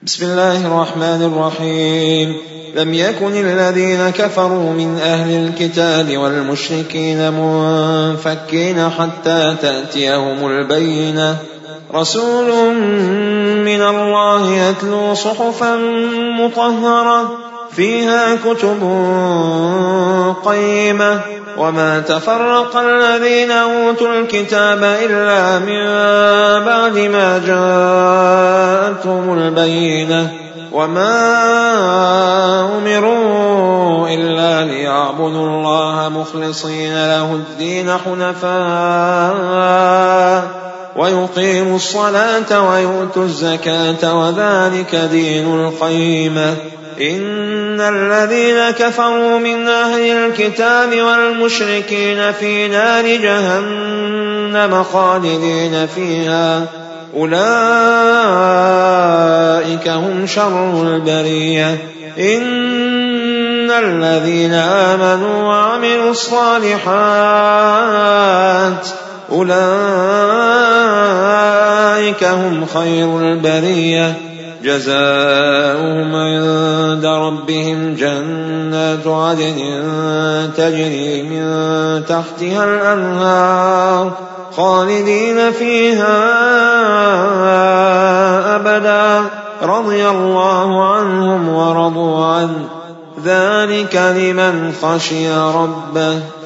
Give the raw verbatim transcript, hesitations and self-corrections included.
بسم الله الرحمن الرحيم. لم يكن الذين كفروا من أهل الكتاب والمشركين منفكين حتى تأتيهم البينة، رسول من الله يتلو صحفا مطهرة فيها كتب قيمة، وما تفرق الذين أوتوا الكتاب إلا من بعد ما جاءتهم البينة، وما أمروا إلا ليعبدوا الله مخلصين له الدين حنفاء ويقيموا الصلاة ويؤتوا الزكاة وذلك دين القيمة. إن الذين كفروا من أهل الكتاب والمشركين في نار جهنم خالدين فيها، أولئك هم شر البرية. إن الذين آمنوا وعملوا الصالحات أولئك هم خير البرية، جزاؤهم عند ربهم جنات عدن تجري من تحتها الأنهار خالدين فيها أبدا، رضي الله عنهم ورضوا عنه، ذلك لمن خشي ربه.